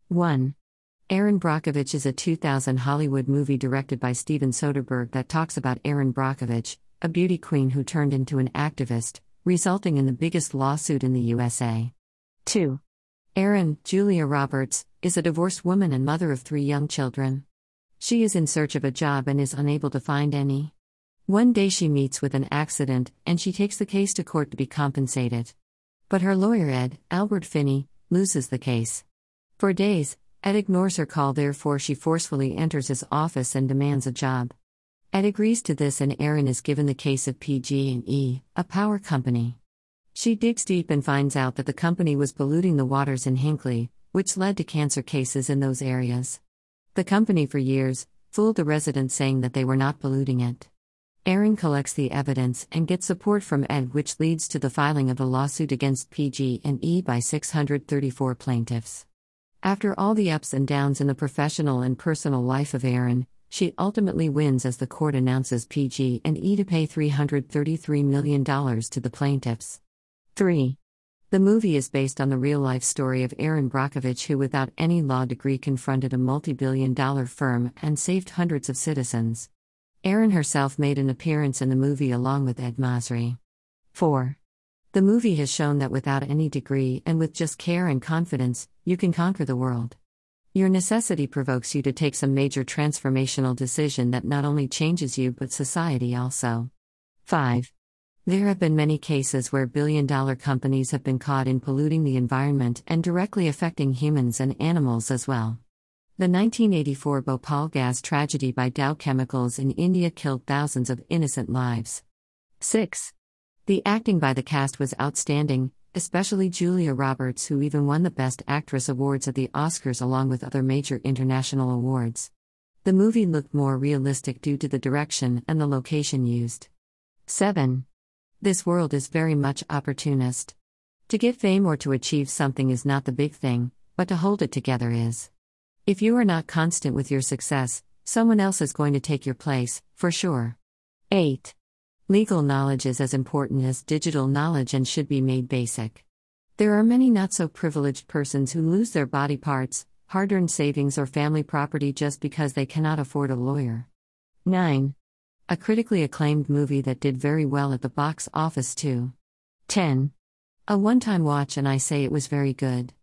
1. Erin Brockovich is a 2000 Hollywood movie directed by Steven Soderbergh that talks about Erin Brockovich, a beauty queen who turned into an activist, resulting in the biggest lawsuit in the USA. 2. Erin, Julia Roberts, is a divorced woman and mother of 3 young children. She is in search of a job and is unable to find any. One day she meets with an accident, and she takes the case to court to be compensated. But her lawyer Ed, Albert Finney, loses the case. For days, Ed ignores her call, therefore she forcefully enters his office and demands a job. Ed agrees to this and Erin is given the case of PG&E, a power company. She digs deep and finds out that the company was polluting the waters in Hinckley, which led to cancer cases in those areas. The company for years fooled the residents saying that they were not polluting it. Erin collects the evidence and gets support from Ed, which leads to the filing of a lawsuit against PG&E by 634 plaintiffs. After all the ups and downs in the professional and personal life of Erin, she ultimately wins as the court announces PG&E to pay $333 million to the plaintiffs. 3. The movie is based on the real-life story of Erin Brockovich, who without any law degree confronted a multi-billion-dollar firm and saved hundreds of citizens. Erin herself made an appearance in the movie along with Ed Masry. 4. The movie has shown that without any degree and with just care and confidence, you can conquer the world. Your necessity provokes you to take some major transformational decision that not only changes you but society also. 5. There have been many cases where billion-dollar companies have been caught in polluting the environment and directly affecting humans and animals as well. The 1984 Bhopal gas tragedy by Dow Chemicals in India killed thousands of innocent lives. 6. The acting by the cast was outstanding, especially Julia Roberts, who even won the Best Actress awards at the Oscars along with other major international awards. The movie looked more realistic due to the direction and the location used. 7. This world is very much opportunist. To get fame or to achieve something is not the big thing, but to hold it together is. If you are not constant with your success, someone else is going to take your place, for sure. 8. Legal knowledge is as important as digital knowledge and should be made basic. There are many not-so-privileged persons who lose their body parts, hard-earned savings or family property just because they cannot afford a lawyer. 9. A critically acclaimed movie that did very well at the box office too. 10. A one-time watch and I say it was very good.